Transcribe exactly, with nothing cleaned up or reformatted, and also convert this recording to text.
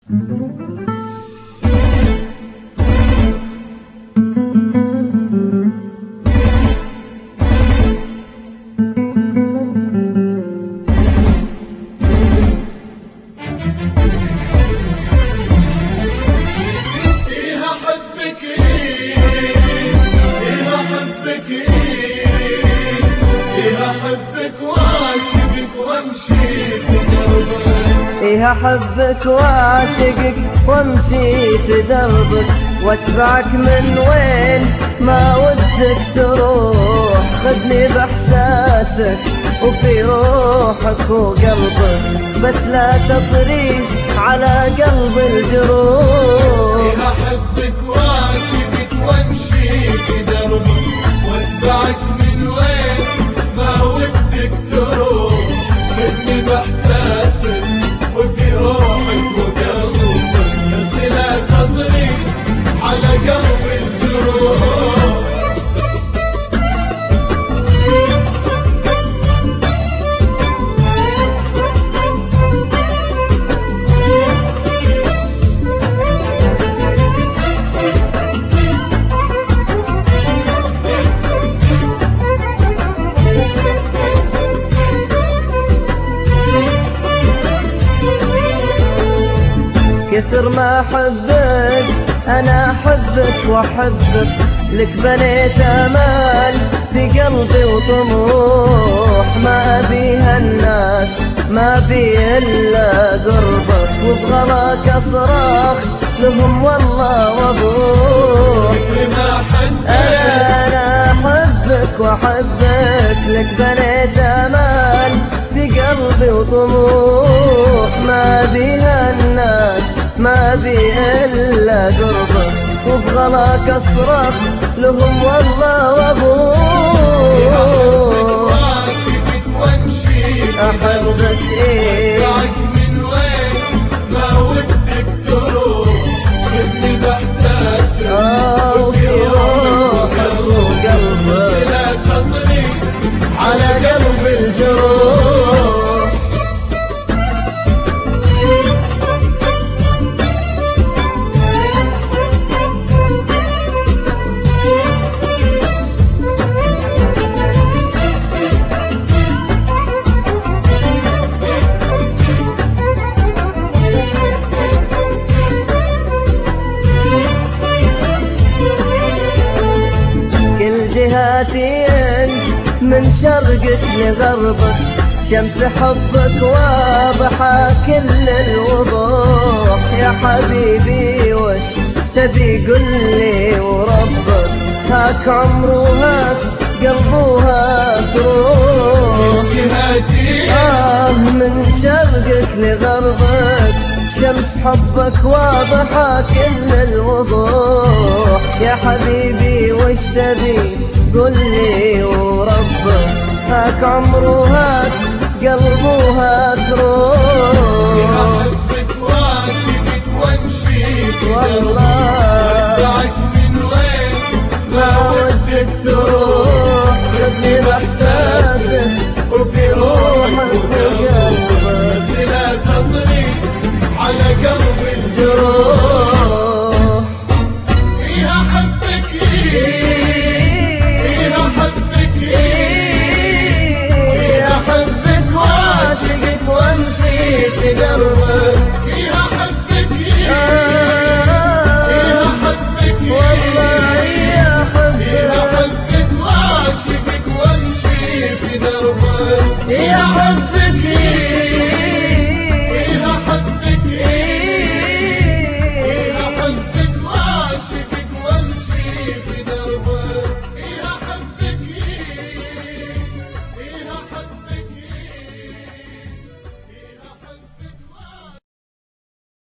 إيه أحبك وأعشقك وأمشي في دربك وأتبعك من وين ما ودك تروح. خذني بإحساسك وفي روحك وقلبك، بس لا تطري على قلب الجروح. إيه أحبك وأعشقك وأمشي في دربك وأتبعك من وين ما ودك تروح. خذني بإحساسك وفي روحك وقلبك، بس لا تطري على قلب الجروح. كثر ما أحبك أنا أحبك وأحبك، لك بنيت أمال في قلبي وطموح. ما أبيها الناس ما أبي إلا قربك، وبغلاك أصراخ لهم والله وأبوح. أنا أحبك وأحبك، لك بنيت أمال في قلبي وطموح. ما أبيها الناس ما بي إلا قربك، وبغلاك أصرخ لهم والله وأبوح. أحبك إيه من وين ما ودك تروح. خذني بإحساسك وفي روحك وقلبك، لا تطري على قلب الجروح. جهاتي من شرقك لغربك، شمس حبك واضحة كل الوضوح. يا حبيبي وش تبي قلي وربك، هاك عمر وهاك قلب وهاك روح. آه من شرقك لغربك، شمس حبك واضحة كل الوضوح. يا حبيبي وش تبي قلي وربك، هاك عمر وهاك قلب وهاك روح. أحبك وأعشقك وأمشي في والله دربك من وين ما ودك تروح. خذني بإحساسك وفي روحك وقلبك، بس لا تطري على قلب الجروح. إيه أحبك إيه أحبك إيه أحبك وأعشقك وأمشي في دربك. إيه أحبك إيه أحبك والله يا إيه أحبك أحبك وأعشقك وأمشي في دربك. يا حبك